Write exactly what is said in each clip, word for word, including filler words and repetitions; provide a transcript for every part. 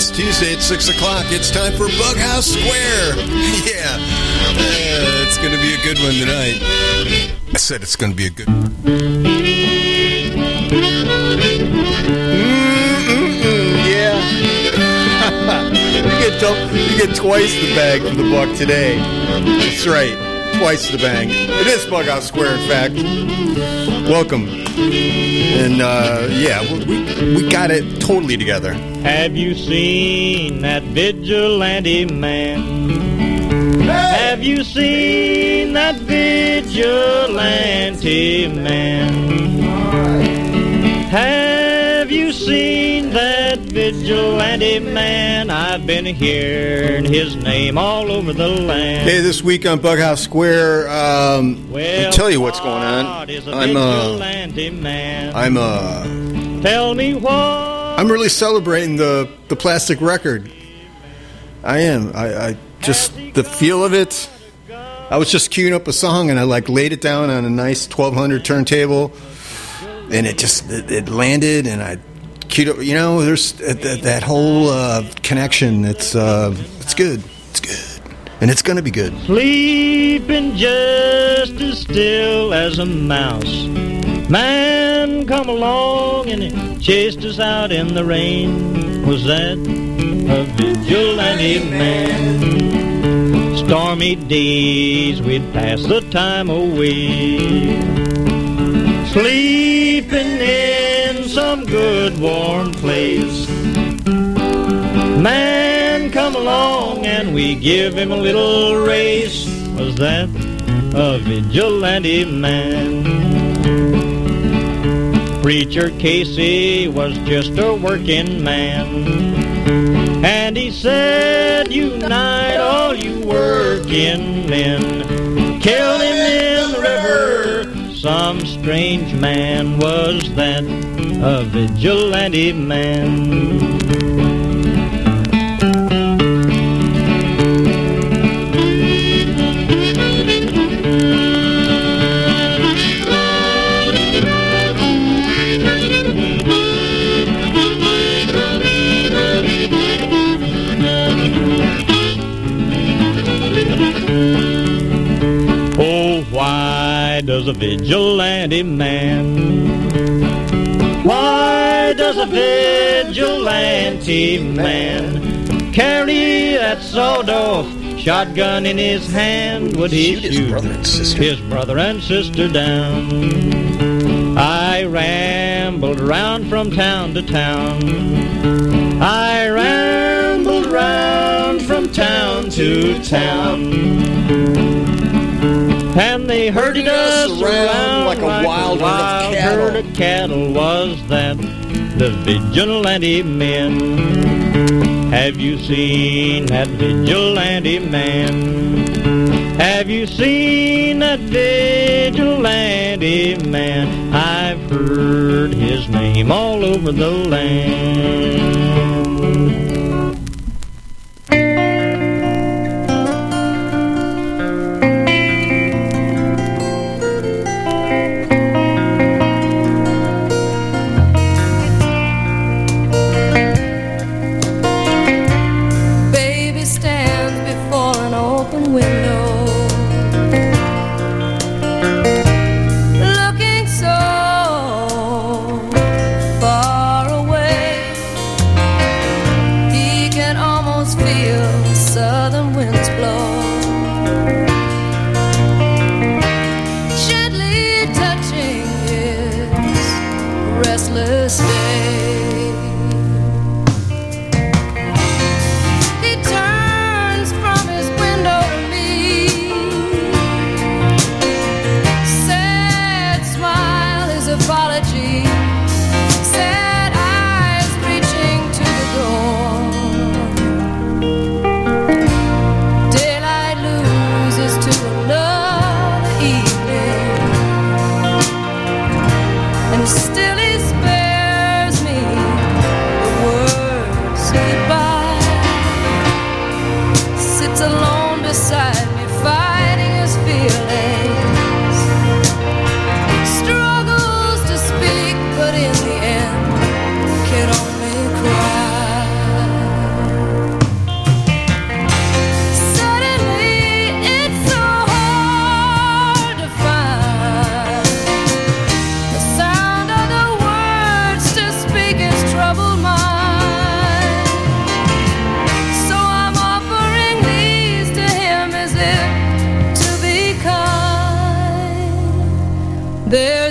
It's Tuesday at six o'clock. It's time for Bughouse Square. Yeah. yeah. It's going to be a good one tonight. I said it's going to be a good one. Mm-mm-mm, yeah. you, get double, you get twice the bag for the buck today. That's right. Twice the bang. It is Bughouse Square, in fact. Welcome. And, uh, yeah, we, we got it totally together. Have you seen that vigilante man? Hey! Have you seen that vigilante man? Have you seen that vigilante man? I've been hearing his name all over the land. Hey, this week on Bughouse Square, um, well, I'll tell you what's going on. I'm, uh, man. I'm, uh, tell me what. I'm really celebrating the, the plastic record. I am. I, I just, the feel of it. I was just queuing up a song and I like laid it down on a nice twelve hundred turntable. And it just, it, it landed, and I queued up, you know, there's that, that whole uh, connection. It's uh, it's good. It's good. And it's going to be good. Sleeping just as still as a mouse. Man come along and he chased us out in the rain. Was that a vigilante man? Stormy days we'd pass the time away, sleeping in some good warm place. Man come along and we give him a little race. Was that a vigilante man? Preacher Casey was just a working man, and he said, unite all you working men. Killed him in the river. Some strange man. Was that a vigilante man? Does a vigilante man? Why does a vigilante man carry that sawed-off shotgun in his hand? Would he shoot, shoot his brother and sister? His brother and sister down? I rambled around from town to town. I rambled around from town to town. And they herded us around, around like a like wild, a wild herd of cattle. Was that the vigilante men? Have you seen that vigilante man? Have you seen that vigilante man? I've heard his name all over the land.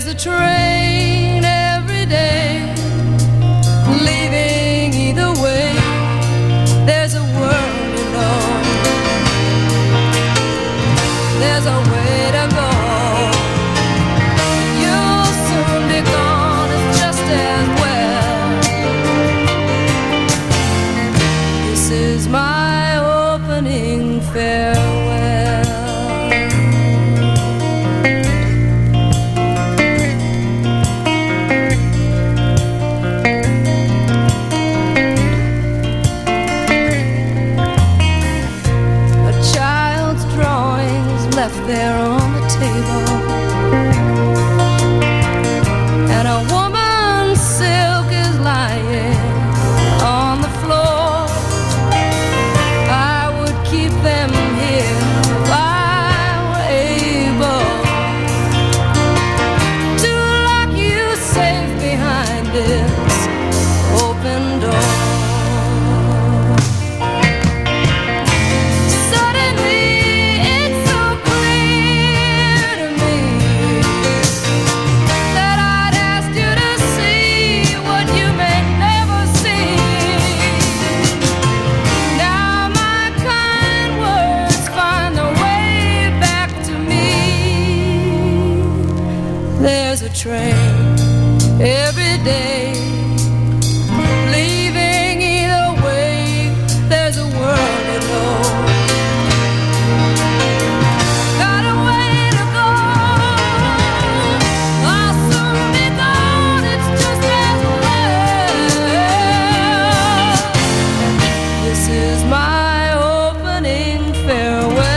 a train every day, leaving either way. There's a world you know. There's a way to go. You'll soon be gone, it's just as well. This is my opening farewell. A child's drawings left there on the table, and a woman's silk is lying on the floor. I would keep them here if I were able to lock you safe behind this open door. Suddenly it's so clear to me that I'd ask you to see what you may never see. Now my kind words find their way back to me. There's a train every day, leaving either way. There's a world you know. Got a way to go. I'll soon be gone, it's just as well. This is my opening farewell.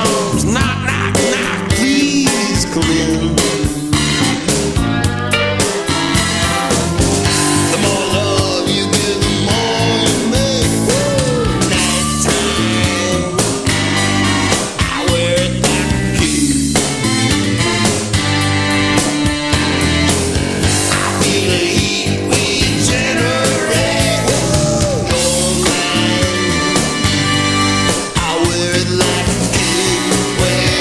arms, knock, knock, knock, please come in. The more love you give, the more you make. Nighttime, I wear it like a key. I feel the heat we generate. You're mine, I wear it like a key. Well,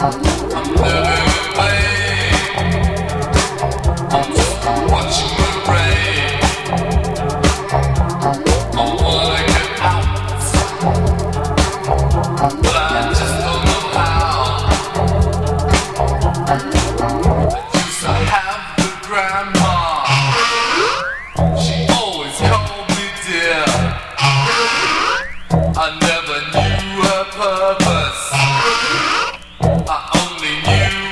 I never knew her purpose. I only knew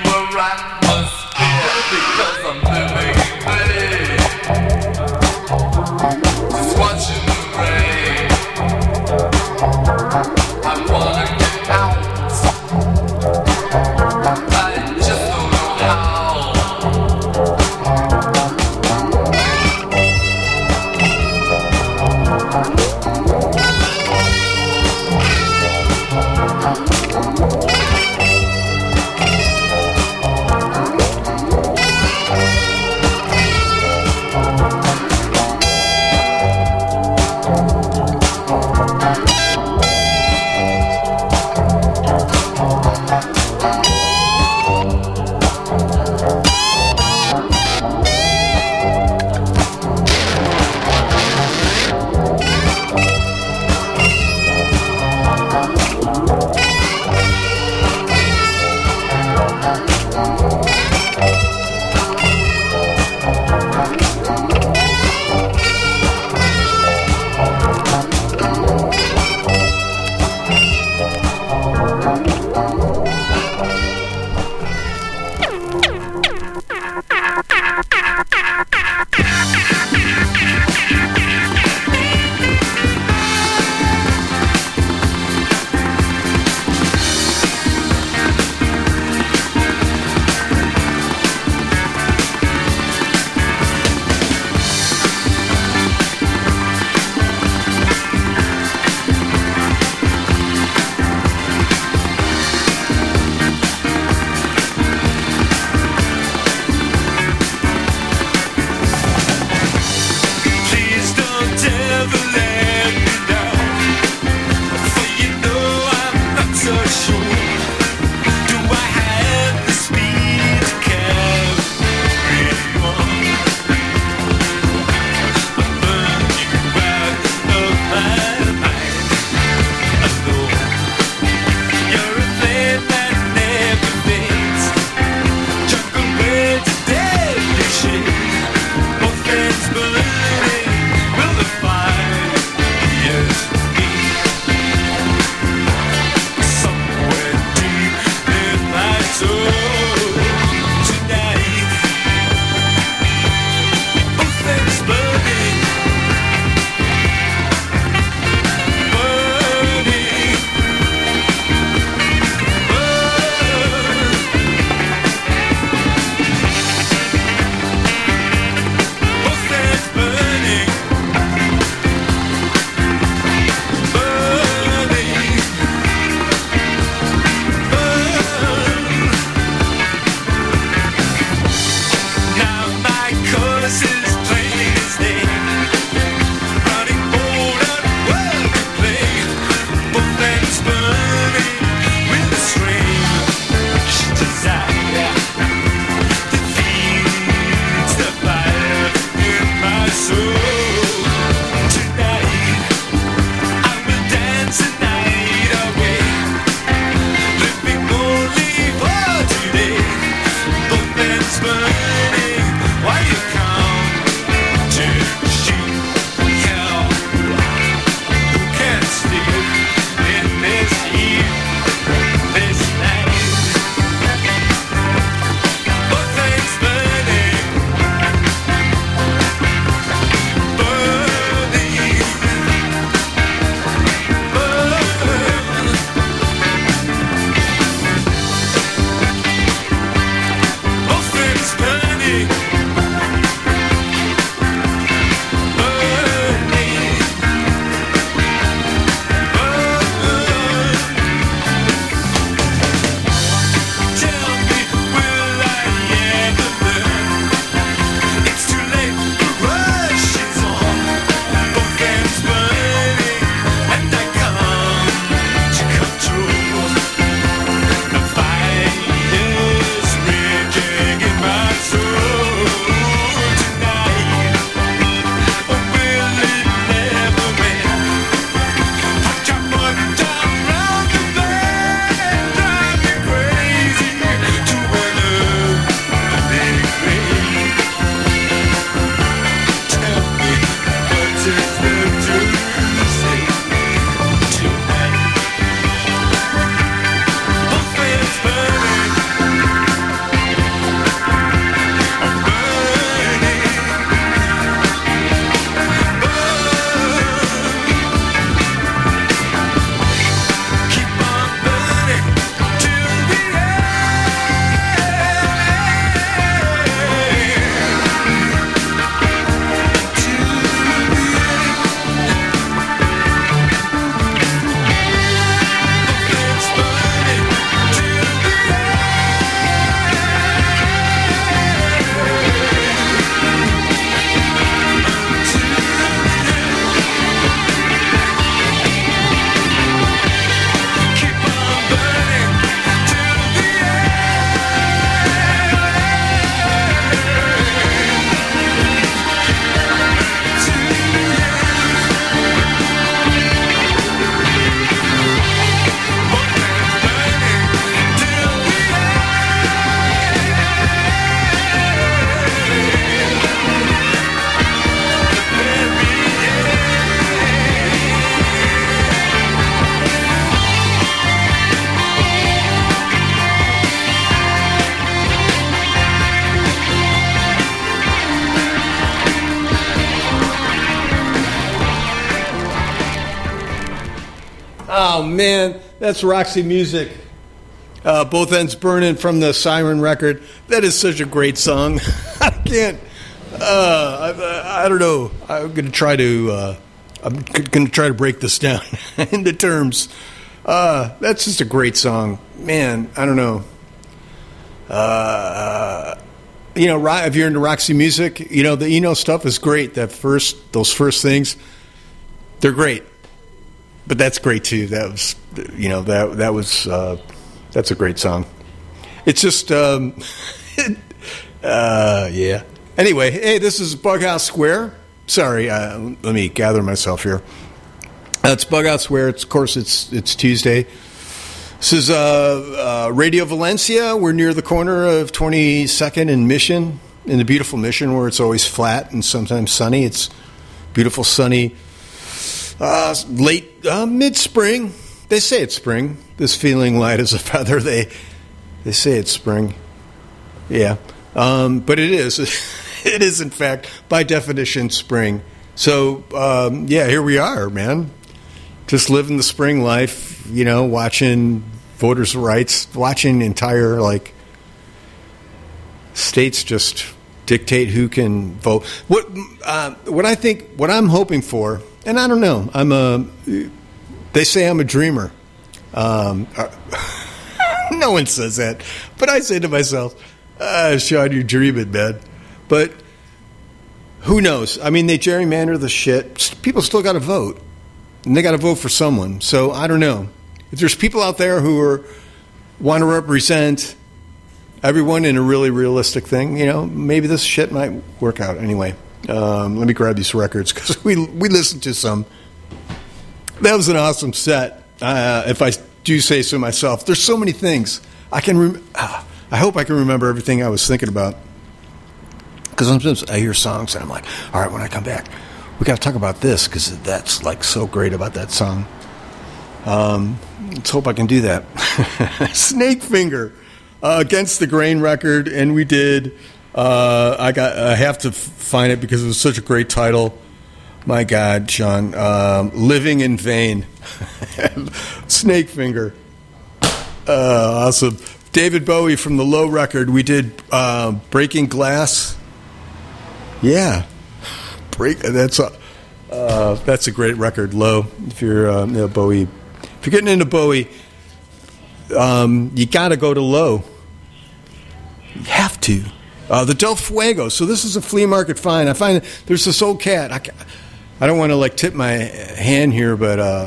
Oh, man, that's Roxy Music. Uh, Both Ends Burning from the Siren record. That is such a great song. I can't, uh, I, I don't know. I'm going to try to, uh, I'm going to try to break this down into terms. Uh, that's just a great song. Man, I don't know. Uh, you know, if you're into Roxy Music, you know, the Eno stuff is great. That first, those first things, they're great. But that's great too. That was, you know, that that was, uh, that's a great song. It's just, um, uh, yeah. Anyway, hey, this is Bughouse Square. Sorry, uh, let me gather myself here. Uh, it's Bughouse Square. It's, of course, it's it's Tuesday. This is uh, uh, Radio Valencia. We're near the corner of twenty-second and Mission, in the beautiful Mission, where it's always flat and sometimes sunny. It's beautiful, sunny, uh, late, uh, mid-spring. They say it's spring. This feeling light as a feather. They they say it's spring. Yeah, um, but it is. It is, in fact, by definition, spring. So, um, yeah, here we are, man. Just living the spring life, you know, watching voters' rights, watching entire, like, states just dictate who can vote. What uh, what I think, what I'm hoping for, and I don't know, I'm a, they say I'm a dreamer. Um, uh, no one says that, but I say to myself, ah, Sean, you're dreaming, man. But who knows? I mean, they gerrymander the shit. People still got to vote. And they got to vote for someone. So I don't know. If there's people out there who are want to represent everyone in a really realistic thing, you know, maybe this shit might work out. Anyway, um, let me grab these records because we we listened to some. That was an awesome set. Uh, if I do say so myself, there's so many things I can. Rem- ah, I hope I can remember everything I was thinking about. Because sometimes I hear songs and I'm like, all right, when I come back, we got to talk about this because that's like so great about that song. Um, let's hope I can do that. Snake Finger, uh, Against the Grain record, and we did. Uh, I got. I have to find it because it was such a great title. My God, Sean, um, Living in Vain. Snake Finger, uh, awesome. David Bowie from the Low record. We did uh, Breaking Glass. Yeah, break. That's a uh, that's a great record. Low. If you're uh, you know, Bowie, if you're getting into Bowie, um, you got to go to Low. You have to. Uh, the Del Fuego. So this is a flea market find. I find there's this old cat. I, I don't want to like tip my hand here, but uh,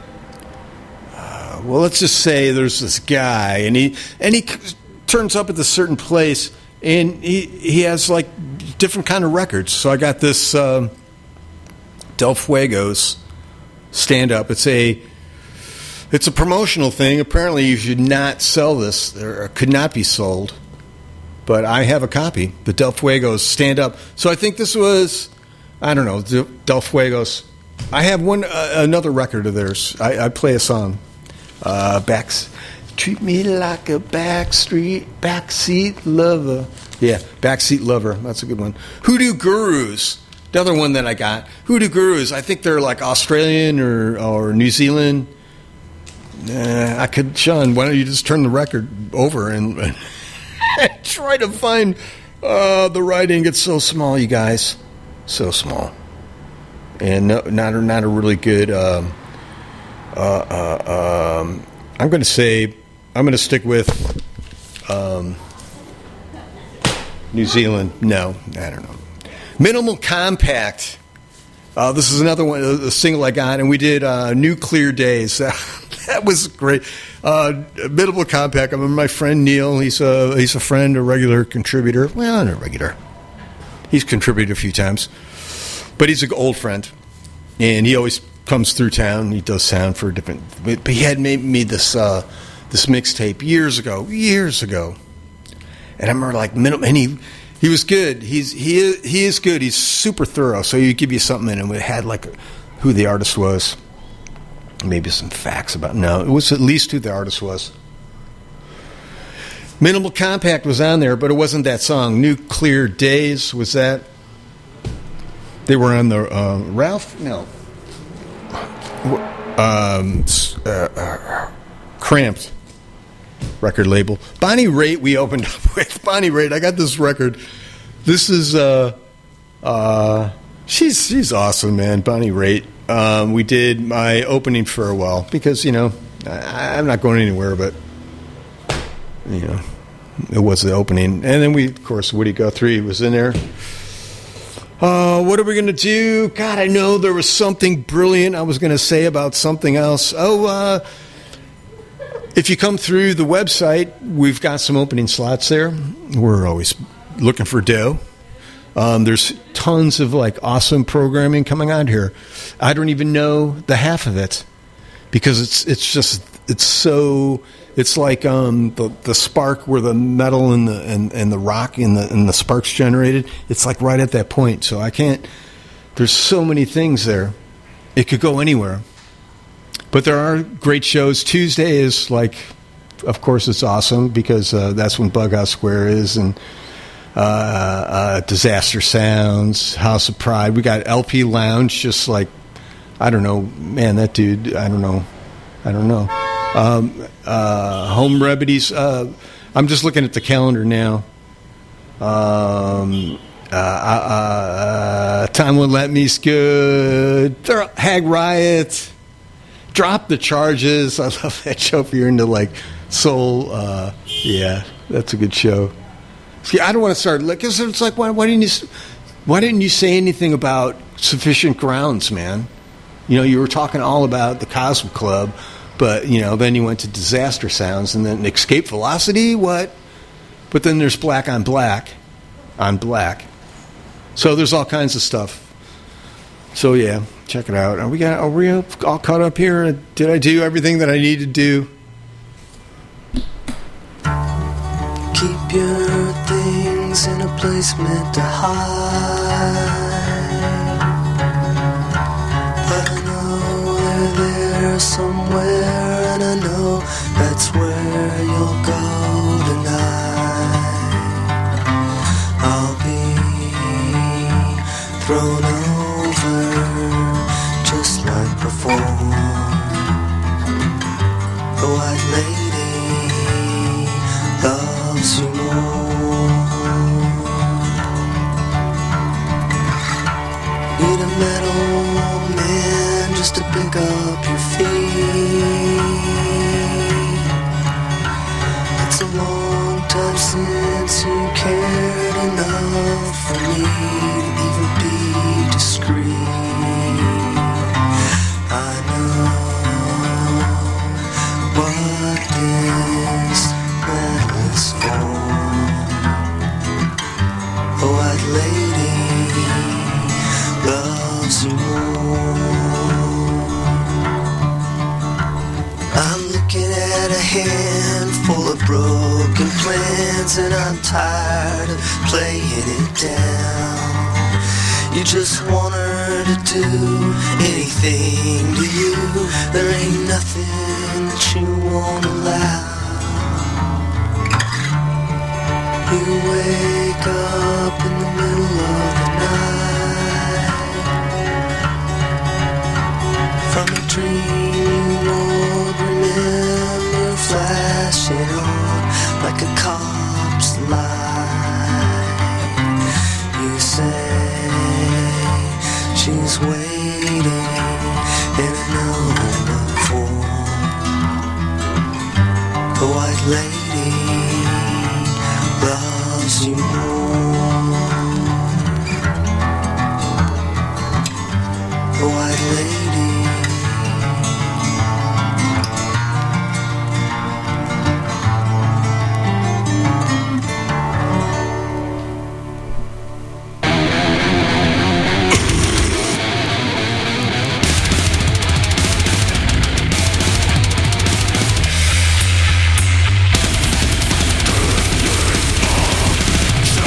uh, well, let's just say there's this guy, and he and he turns up at this certain place. And he he has, like, different kind of records. So I got this um, Del Fuego's stand-up. It's a it's a promotional thing. Apparently you should not sell this. Or it could not be sold. But I have a copy. The Del Fuego's stand-up. So I think this was, I don't know, Del Fuego's. I have one uh, another record of theirs. I, I play a song. Uh, backs. Treat me like a backstreet, backseat lover. Yeah, backseat lover. That's a good one. Hoodoo Gurus. The other one that I got. Hoodoo Gurus. I think they're like Australian or, or New Zealand. Uh, I could, Sean, why don't you just turn the record over and, and try to find uh, the writing. It's so small, you guys. So small. And no, not, not a really good... Um, uh, uh, um, I'm going to say... I'm going to stick with um, New Zealand. No, I don't know. Minimal Compact. Uh, this is another one, a single I got, and we did uh, Nuclear Days. That was great. Uh, Minimal Compact. I remember my friend Neil. He's a he's a friend, a regular contributor. Well, not a regular. He's contributed a few times, but he's an old friend, and he always comes through town. He does sound for different. But he had made me this. Uh, This mixtape years ago, years ago, and I remember like minimum, and he he was good. He's he is, he is good. He's super thorough. So he give you something, and it had like who the artist was, maybe some facts about. No, it was at least who the artist was. Minimal Compact was on there, but it wasn't that song. Nuclear Days was that. They were on the uh, Ralph. No. um, s- uh, uh, Cramped record label. Bonnie Raitt we opened up with. Bonnie Raitt, I got this record. This is, uh, uh, she's she's awesome, man. Bonnie Raitt. Um, we did my opening farewell because, you know, I, I'm not going anywhere, but, you know, it was the opening. And then we, of course, Woody Guthrie was in there. Uh, what are we going to do? God, I know there was something brilliant I was going to say about something else. Oh, uh, if you come through the website, we've got some opening slots there. We're always looking for dough. Um, there's tons of like awesome programming coming out here. I don't even know the half of it because it's it's just it's so it's like um, the the spark where the metal and the and, and the rock and the and the sparks generated. It's like right at that point. So I can't. There's so many things there. It could go anywhere. But there are great shows. Tuesday is like, of course, it's awesome because uh, that's when Bughouse Square is, and uh, uh, Disaster Sounds, House of Pride. We got L P Lounge, just like, I don't know, man, that dude, I don't know, I don't know. Um, uh, Home Remedies. Uh, I'm just looking at the calendar now. Um, uh, uh, uh, Time Won't Let Me's good. They're, Hag Riot. Drop the Charges. I love that show if you're into like soul. Uh, yeah, that's a good show. See, I don't want to start because it's like, why, why didn't you, why didn't you say anything about Sufficient Grounds, man? You know, you were talking all about the Cosmo Club, but you know, then you went to Disaster Sounds and then Escape Velocity. What? But then there's Black on Black, on Black. So there's all kinds of stuff. So yeah, check it out. Are we got? Are we all caught up here? Did I do everything that I need to do? Keep your things in a place meant to hide. But I know they're there somewhere, and I know that's where you'll go tonight. I'll be thrown over just like before. The white lady loves you more. Need a metal man just to pick up your feet. It's a long time since you cared enough for me to even be discreet. I know what this man is for. The white lady loves you more. I'm looking at a handful of broken plans, and I'm tired of playing it down. You just want her to do anything to you. There ain't nothing that you won't allow. You wake up in the middle of the night from a dream you won't remember, flashing on like a cop's light. You say she's waiting in another form. The white lady loves you more. The white lady. Show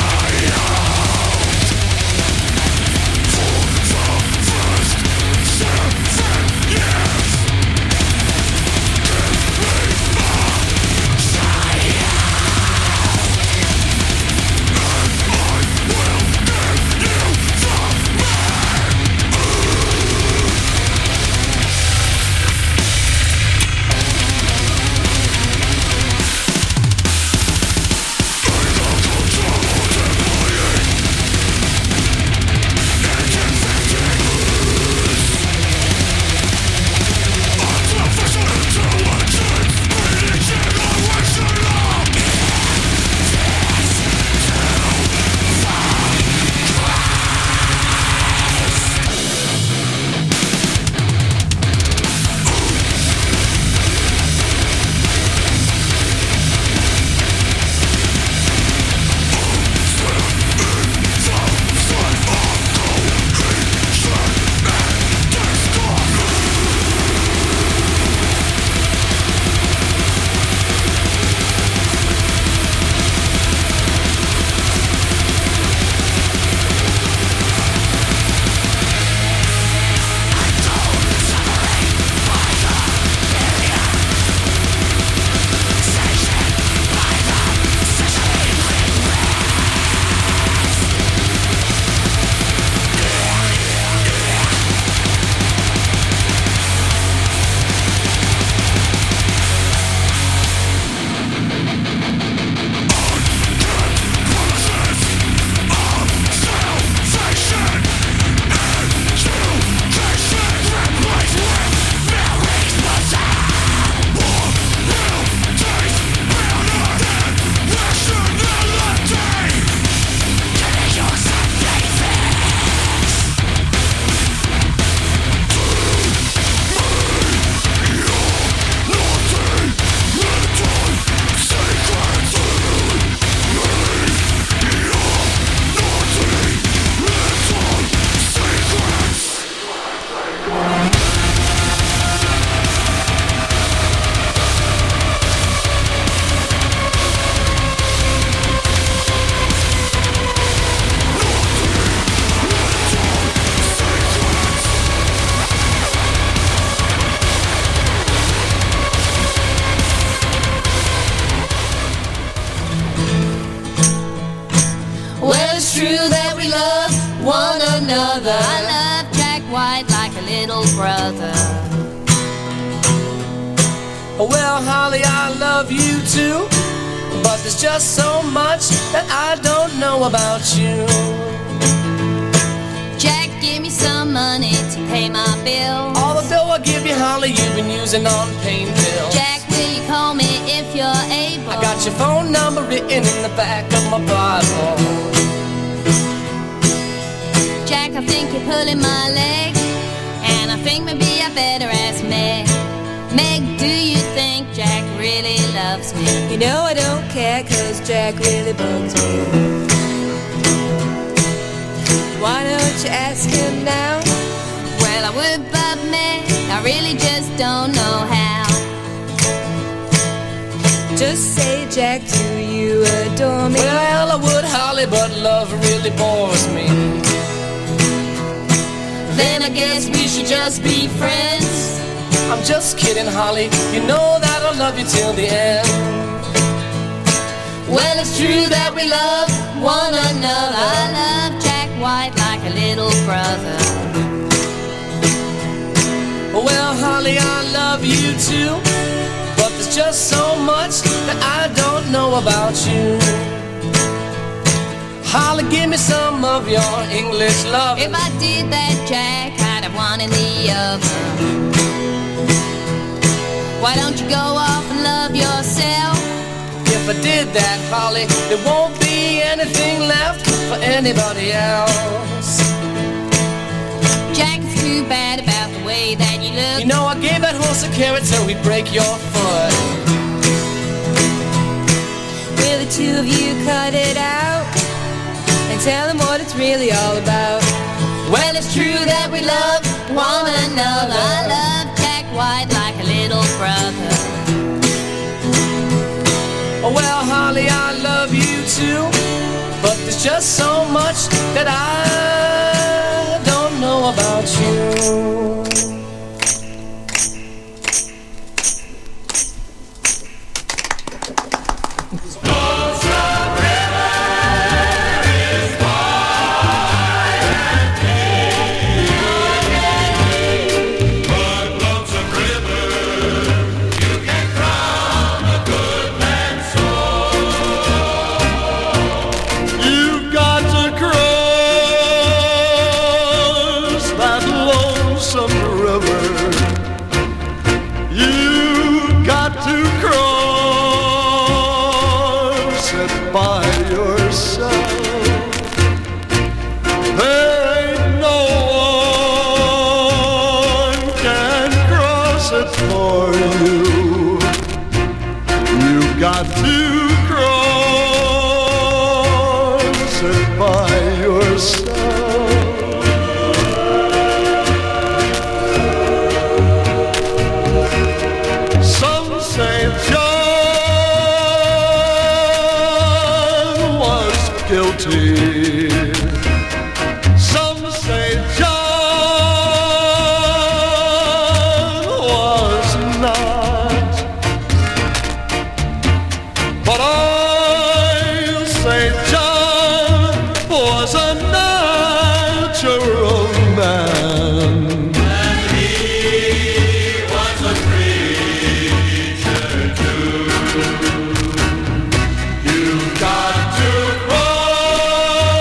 true that we love one another. I love Jack White like a little brother. Well, Holly, I love you too, but there's just so much that I don't know about you. Jack, give me some money to pay my bill. All the dough I give you, Holly, you've been using on pain pills. Jack, will you call me if you're able? I got your phone number written in the back of my Bible. Jack, I think you're pulling my leg, and I think maybe I better ask Meg. Meg, do you think Jack really loves me? You know I don't care, cause Jack really bugs me. Why don't you ask him now? Well, I would, but Meg, I really just don't know how. Just say, Jack, do you adore me? Well, I would, Holly, but love really bores me. Then I guess we should just be friends. I'm just kidding, Holly. You know that I'll love you till the end. Well, it's true that we love one another. I love Jack White like a little brother. Well, Holly, I love you too, but there's just so much that I don't know about you. Holly, give me some of your English love. If I did that, Jack, I'd have one in the oven. Why don't you go off and love yourself? If I did that, Holly, there won't be anything left for anybody else. Jack, it's too bad about the way that you look. You know, I gave that horse a carrot so he'd break your foot. Will the two of you cut it out and tell him what it's really all about? Well, it's true that we love one another. I love Jack White like a little brother. Oh, well, Holly, I love you too, but there's just so much that I don't know about you. You've got to cross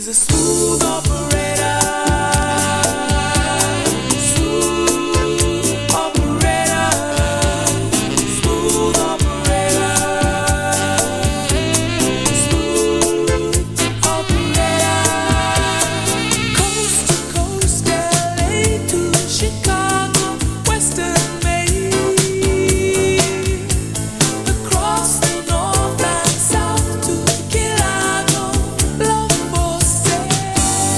a smooth operator. Smooth operator. Smooth operator. Smooth operator. Coast to coast, L A to Chicago, Western Maine. Across the north and south to Chicago, love for sale.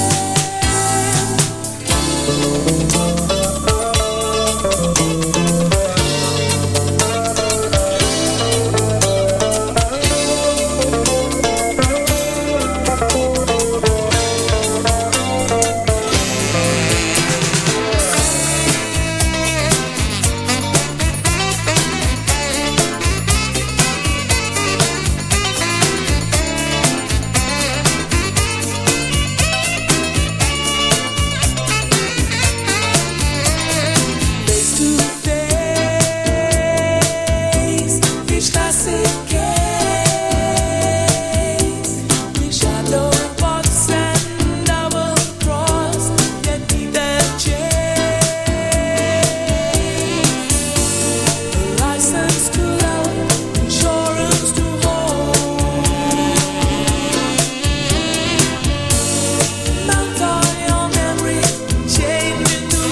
Face to face, each classic case. We shadow box and double cross, yet neither change. A license to love, insurance to hold. Mount on your memory, change into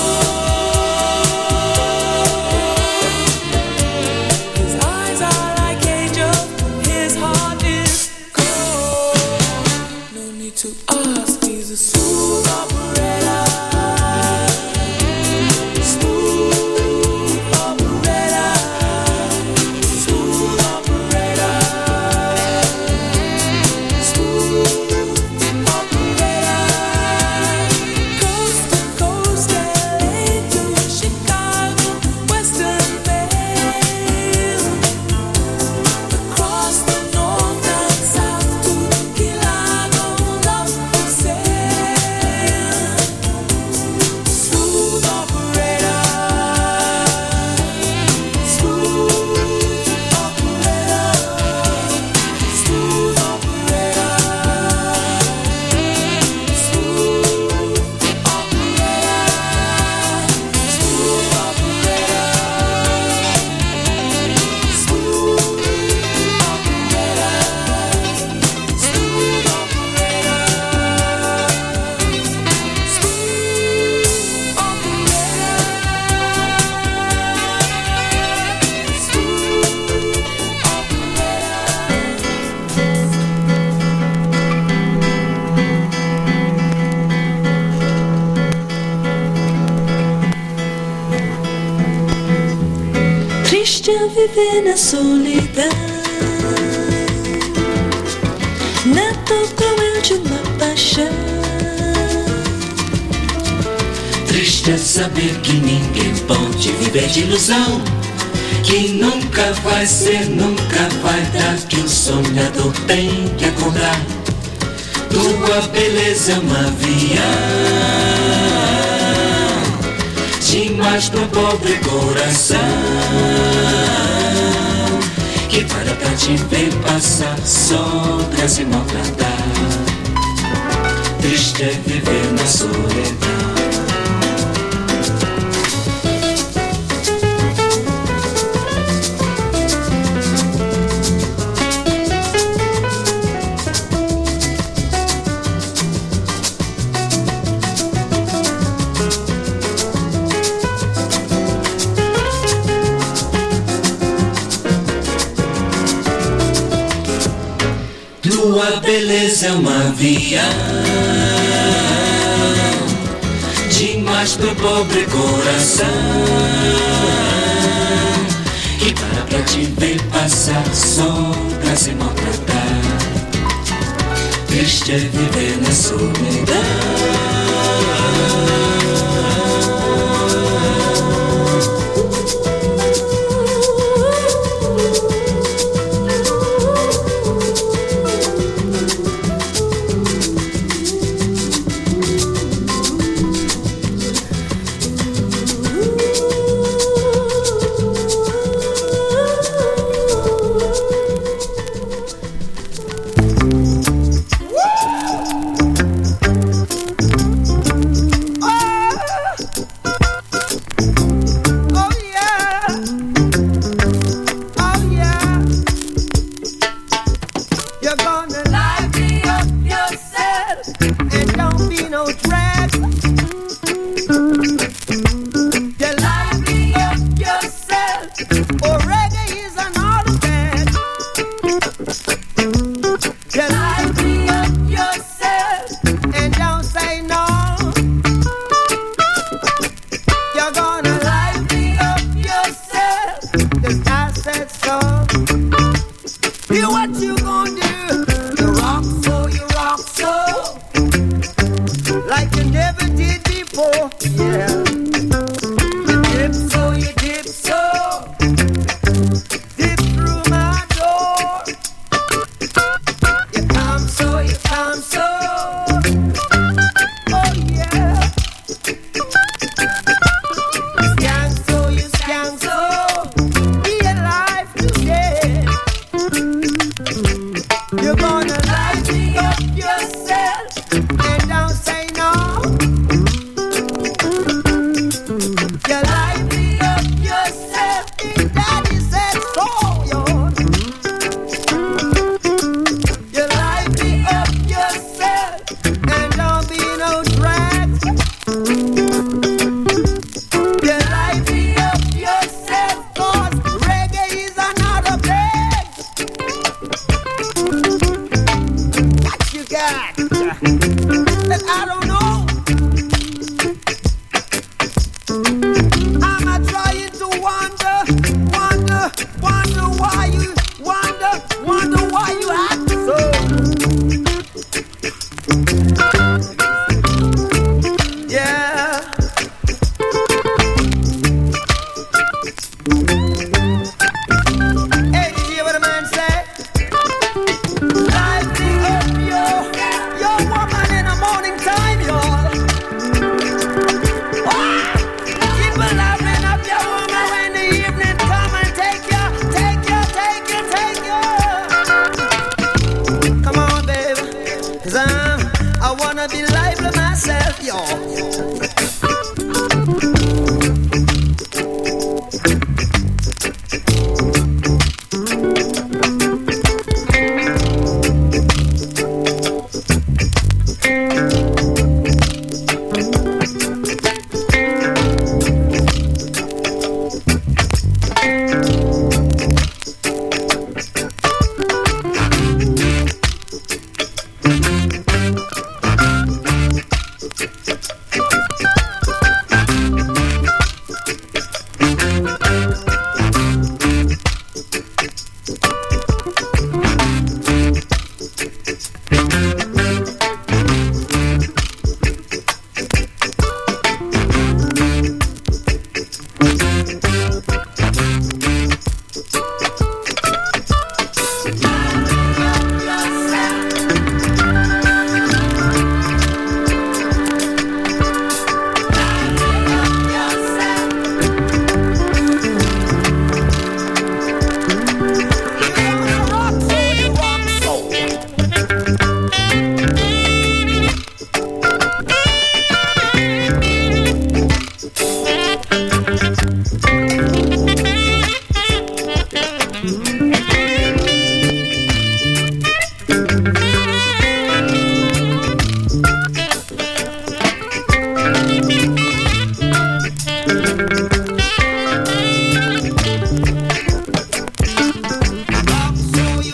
gold. His eyes are like angels, his heart is cold. No need to ask, he's a smooth operator. Smooth operator. Smooth operator. Smooth operator. Coast to coast, L A to Chicago, Western Maine. Across the north and south to Chicago, love for sale. Smooth operator. Smooth operator. Smooth operator. Smooth operator. Smooth operator. Smooth operator. Smooth Triste a viver na solidão, na dor cruel de uma paixão. Triste é saber que ninguém pode viver de ilusão, que nunca vai ser, nunca vai dar, que o sonhador tem que acordar. Tua beleza é um avião demais pro pobre coração, que para pra te ver passar só pra se maltratar. Triste é viver na solidão. Tua beleza é um avião demais pro pobre coração, que para pra te ver passar só pra se maltratar. Triste é viver na solidão. no drag. You liven up yourself, or reggae is an artifact. You liven up yourself and don't say no. You're gonna liven up yourself, 'cause I said so. Hear what you gonna do? You rock so, you rock so, like you never did before. Yeah. You dip so, you dip so, dip through my door. You come so, you come so. Oh yeah. You scan so, you scan so. Be alive today. You're gonna lighten up yourself and don't say no. You lighten up yourself, and Daddy said so, yo. You lighten up yourself and don't be no drag. You lighten up yourself, 'cause reggae is another bag. What you got that I don't know? I'm not trying to wonder, wonder, wonder why you, wonder, wonder why you act so. Yeah. Hey, did you hear what the man said? Lighting up your, your woman in the morning time, y'all. Ah! Keep lighting up your woman when the evening come and take you, take you, take you, take you. Come on, baby, 'cause I'm, I wanna be lively myself, y'all.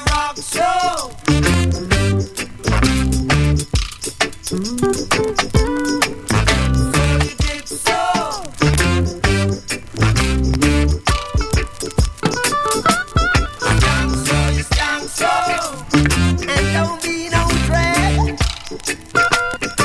Rock so, you rock so.